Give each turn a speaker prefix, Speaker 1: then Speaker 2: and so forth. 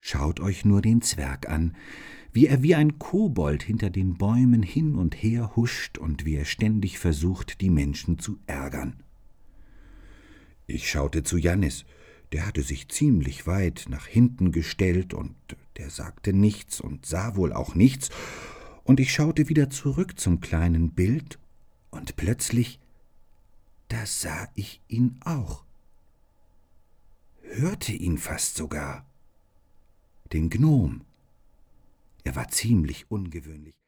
Speaker 1: Schaut euch nur den Zwerg an, wie er wie ein Kobold hinter den Bäumen hin und her huscht und wie er ständig versucht, die Menschen zu ärgern. Ich schaute zu Jannis, der hatte sich ziemlich weit nach hinten gestellt und der sagte nichts und sah wohl auch nichts, und ich schaute wieder zurück zum kleinen Bild, und plötzlich, da sah ich ihn auch, hörte ihn fast sogar, den Gnom. Er war ziemlich ungewöhnlich.